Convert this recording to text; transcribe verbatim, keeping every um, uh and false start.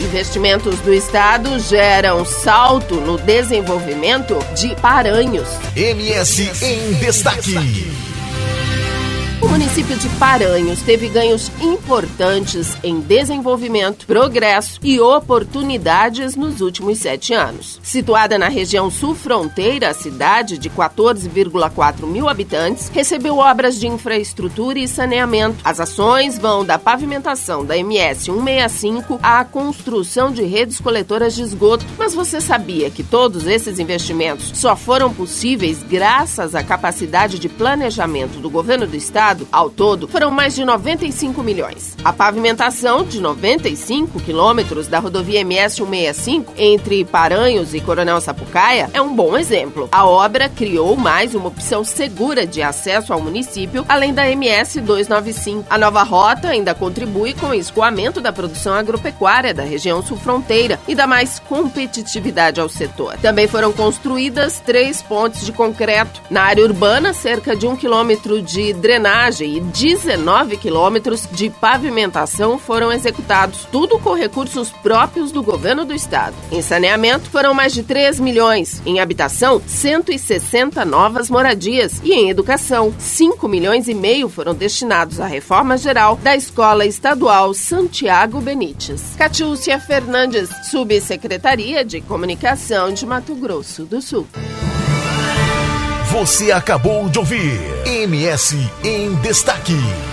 investimentos do estado geram salto no desenvolvimento de Paranhos. M S em Destaque. O município de Paranhos teve ganhos importantes em desenvolvimento, progresso e oportunidades nos últimos sete anos. Situada na região sul-fronteira, a cidade, de quatorze vírgula quatro mil habitantes, recebeu obras de infraestrutura e saneamento. As ações vão da pavimentação da M S cento e sessenta e cinco à construção de redes coletoras de esgoto. Mas você sabia que todos esses investimentos só foram possíveis graças à capacidade de planejamento do governo do estado? Ao todo, foram mais de noventa e cinco milhões. A pavimentação de noventa e cinco quilômetros da rodovia M S cento e sessenta e cinco entre Paranhos e Coronel Sapucaia é um bom exemplo. A obra criou mais uma opção segura de acesso ao município, além da M S duzentos e noventa e cinco. A nova rota ainda contribui com o escoamento da produção agropecuária da região sul-fronteira e dá mais competitividade ao setor. Também foram construídas três pontes de concreto. Na área urbana, cerca de um quilômetro de drenagem e dezenove quilômetros de pavimentação foram executados, tudo com recursos próprios do governo do estado. Em saneamento, foram mais de três milhões. Em habitação, cento e sessenta novas moradias. E em educação, cinco milhões e meio foram destinados à reforma geral da Escola Estadual Santiago Benites. Catiúcia Fernandes, Subsecretaria de Comunicação de Mato Grosso do Sul. Você acabou de ouvir M S em Destaque.